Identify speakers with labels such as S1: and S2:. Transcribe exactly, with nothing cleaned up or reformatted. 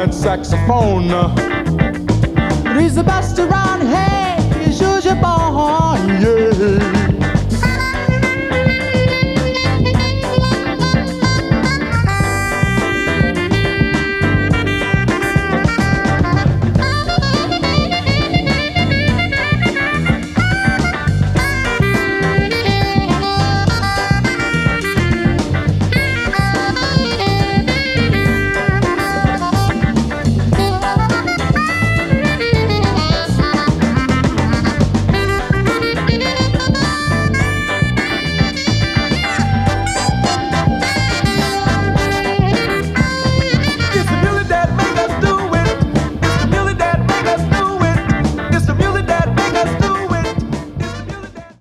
S1: and saxophone. He's the best around here, he's usually born, yeah.